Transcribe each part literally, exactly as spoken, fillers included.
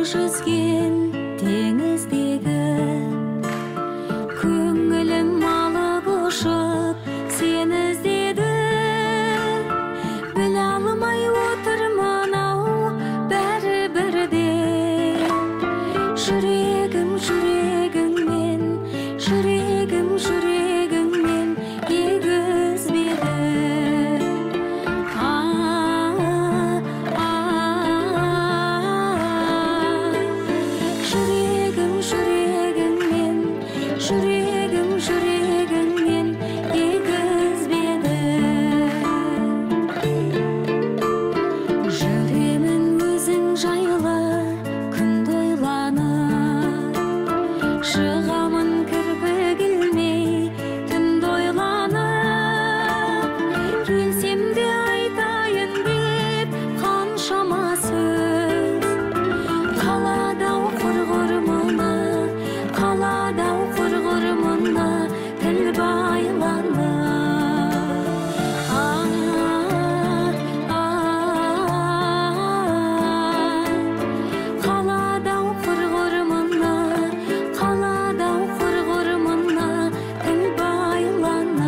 жүзген теңіздегі көңілім алып ұшып сені іздеді. Біле алмай отырмын ау бәрі бірде. Жүрегім жүрегіңмен, жүрегім жүрегіңмен егізбеді. Жүрегім жүрегіңмен, жүрегім жүрегіңмен егізбеді. Жүремін өзің жайлы күнді ойланып, шығамын кірпік ілмей түнді ойланып. Келсем де айтайын деп қаншама сөз, қалады-ау құрғыр мұны, қалады-ау құрғыр мұны тіл байланып. Қалады-ау құрғыр мұны, қалады-ау құрғыр мұны тіл байланып.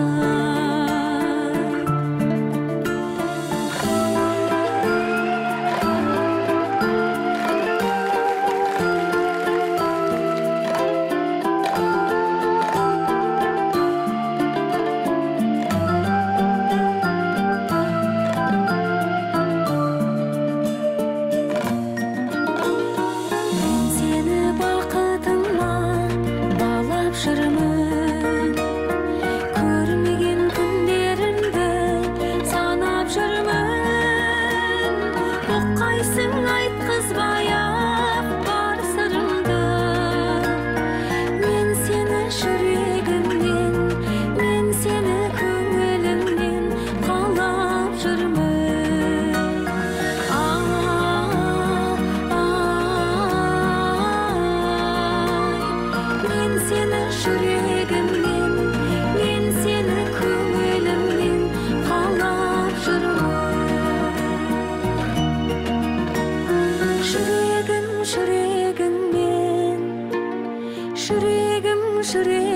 Мен сені бақытыңа балап жүрмін, көрмеген күндерімді санап жүрмін. Ұққайсың айтқызбай-ақ бар сырымды. Мен сені жүрегімнен, мен сені көңілімнен қалап жүрмін. Мен сені жүрегімнен, мен сені көңілімнен қалап жүрмін. Жүрегім жүрегіңмен, жүрегім жүрегіңмен